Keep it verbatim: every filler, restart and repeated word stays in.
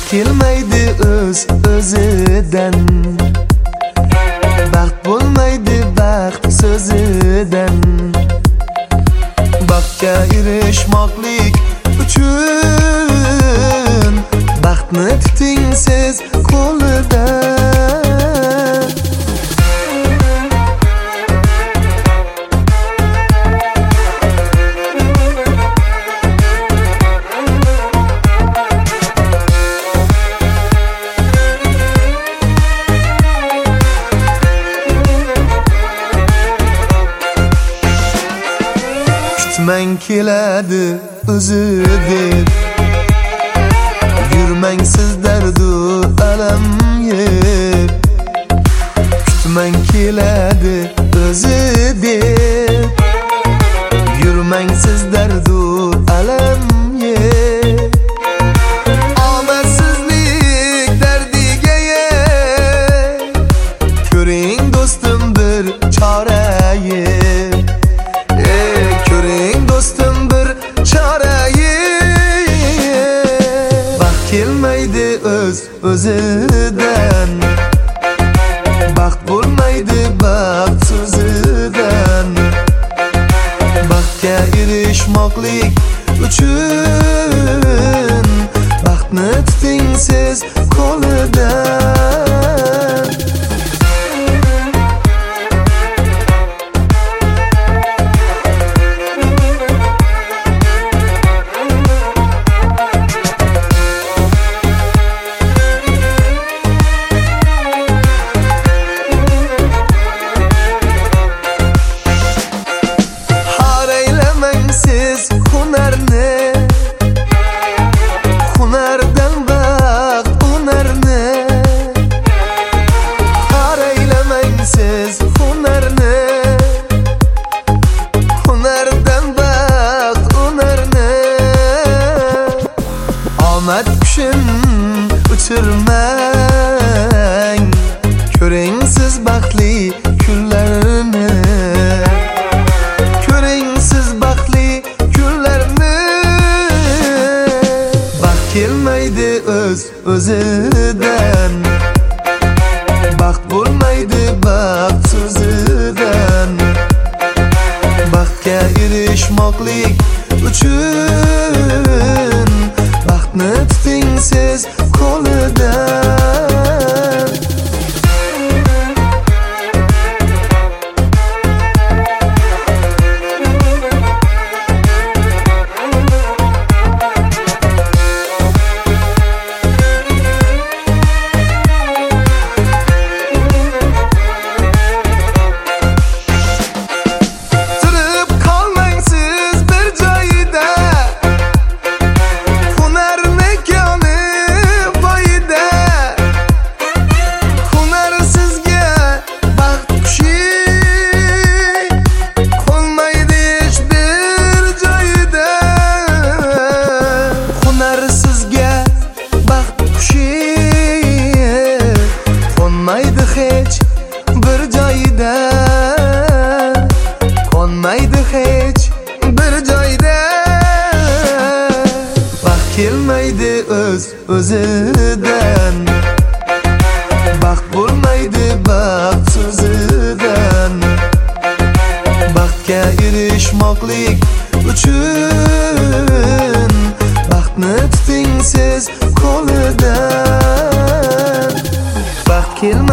kelmaydi o'z o'zidan, baxt bo'lmaydi baxt so'zidan. Baxtga erishmoqlik uchun baxtni tuting siz qo'lida. Kutmang keladi o'zi deb, yurmang siz dardu alam yeb. Kutmang keladi o'zi deb, yurmang siz dardu alam yeb. Omadsizlik dardiga yeb, ko'ring do'stim bir chora yeb. Ko'ring do'stim bir chora yeb. Baxt kelmaydi o'z o'zidan, baxt bo'lmaydi baxt so'zidan. Baxtga erishmoqlik uchun baxtni tuting siz qo'lidan. Siz hunarni, hunardan baxt hunarni. Qaraylamang siz hunarni, hunardan baxt hunarni. Omad qushim uchirmang, ko'ring siz baxtli kunlarni. Kelmaydi o'z o'zidan, baxt bo'lmaydi baxt so'zidan. Baxtga erishmoqlik uchun baxtni tuting siz qo'lidan. Qonmaydi hech bir joyda, qonmaydi hech bir joyda. Baxt kelmaydi o'z o'zidan, baxt bo'lmaydi baxt so'zidan. Baxtga erishmoqlik uchun baxtni tuting siz qo'lidan. Baxt kelmaydi